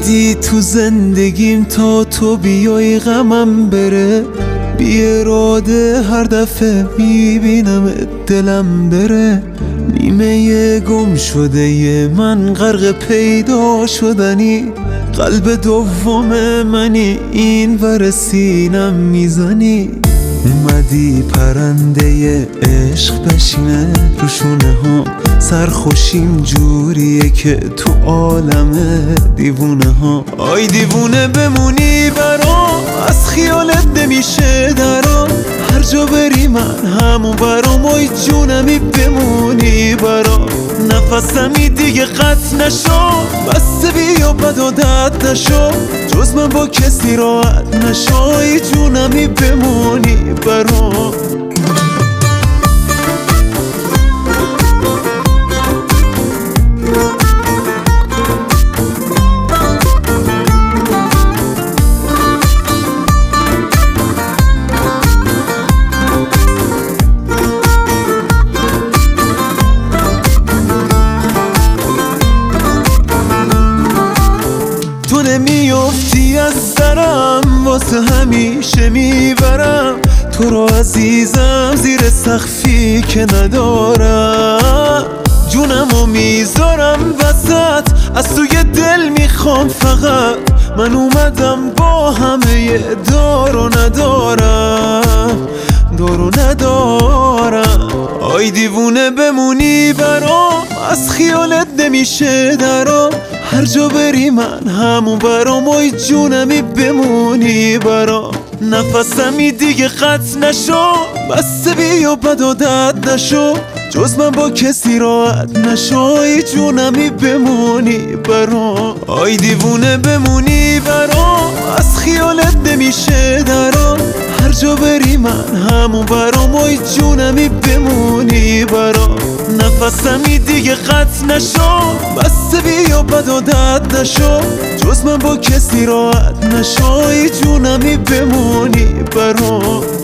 اومدی تو زندگیم تا تو بیای غمم بره، بی اراده هر دفعه میبینم دلم بره. نیمه گم شده ی من غرق پیدا شدنی، قلب دوم منی این ور سینم میزنی. اومدی پرنده عشق بشینه رو شونه ها، سرخوشیم جوریه که تو عالم دیوونه ها. آی دیوونه بمونی برام، از خیالت نمیشه درام، هر جا بری من همون برام. آی جونمی بمونی برام، نفسمی دیگه قطع نشو، بس بیا بد و درد نشو، جز من با کسی راحت نشو. آی جونمی بمونی برام. تو نمیافتی از درم، واسه همیشه میبرم تو رو عزیزم، زیر سقفی که ندارم. جونمو میذارم وسط، از توی دل میخوام فقط. من اومدم با همه دار و ندارم، دار و ندارم. آی دیوونه بمونی برام، از خیالت نمیشه درام، هر جا بری من همون برام. آی جونمی بمونی برام، نفسمی دیگه قطع نشو، بس بیا بد و درد نشو، جز من با کسی راحت نشو. آی جونمی بمونی برام. آی دیوونه بمونی برام، از خیالت نمیشه درام، هر جا بری من همون برام. آی جونمی بمونی برام، نفسمی دیگه قطع نشو، بس بیا بد و درد نشو، جز من با کسی راحت نشو. آی جونمی بمونی برام.